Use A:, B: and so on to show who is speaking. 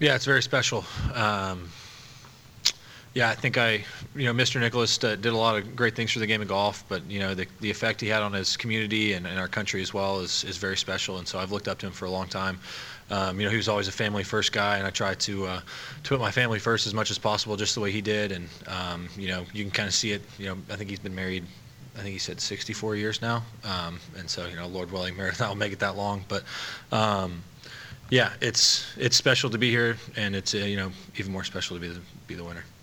A: Yeah, it's very special. Yeah, I think Mr. Nicholas did a lot of great things for the game of golf, but the effect he had on his community and our country as well is very special. And so I've looked up to him for a long time. He was always a family first guy, and I try to put my family first as much as possible, just the way he did. And you can kind of see it. I think he's been married. I think he said 64 years now, and so Lord willing, I'll make it that long. But yeah, it's special to be here, and it's even more special to be the winner.